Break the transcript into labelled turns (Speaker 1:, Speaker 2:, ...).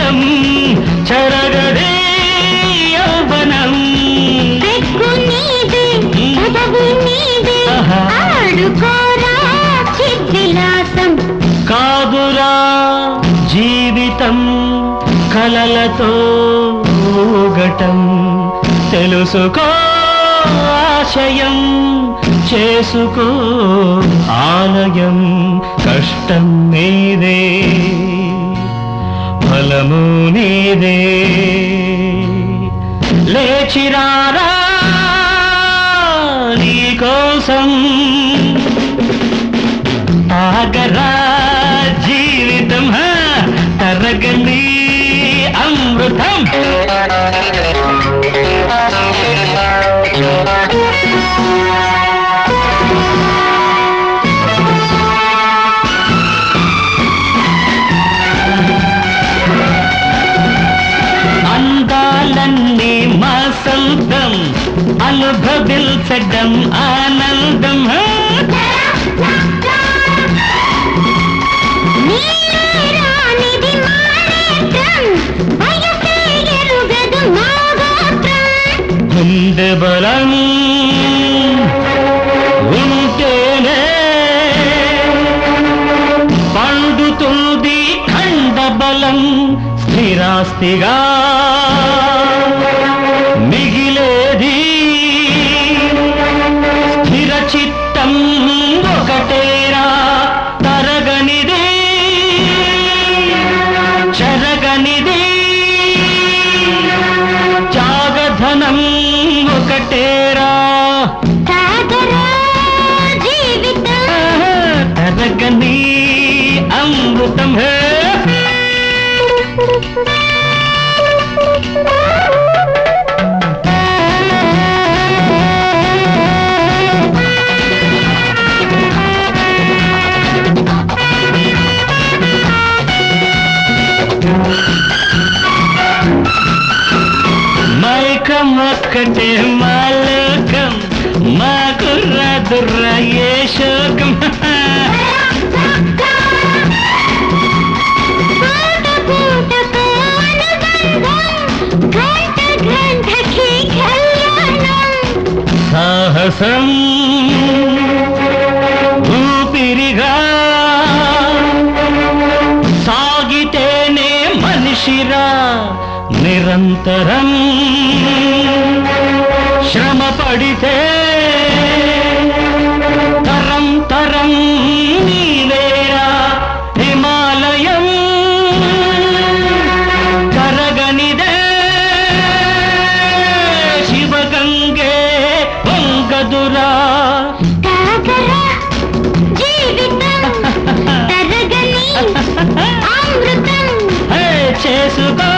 Speaker 1: జీవితం చెరగదే యౌవనం
Speaker 2: ఆడుకోరా చిద్విలాసం
Speaker 1: కాదురా జీవితం కలలతో ఊగటం తెలుసుకో ఆశయం చేసుకో ఆలయం కష్టం నీదే ఫలము నీదే లేచిరారా నీకోసం ఆగరా జీవితం తరగని అమృతం అందాలన్నీ మా సొంతం అనుభవించడం ఆనందం గుండె బలం ఉంటేనే పండుతుంది ఖండ బలం స్థిరాస్తిగా మిగిలేది స్థిర చిత్తం ఒకటేరా తరగనిది చెరగనిది త్యాగధనం ఒకటేరా
Speaker 2: జీవితం
Speaker 1: తరగని అమృతం మైకం ఒక్కటే మాలోకం మాకు రాదుర్రా ఏ శోకం సాహసం ఊపిరిగా సాగితేనే మనిషిరా నిరంతరం శ్రమ పడితే తరం తరం నీవేరా హిమాలయం కరగనిదే శివగంగే వంగదురా
Speaker 2: జీవితం తరగని అమృతం
Speaker 1: చేసుకో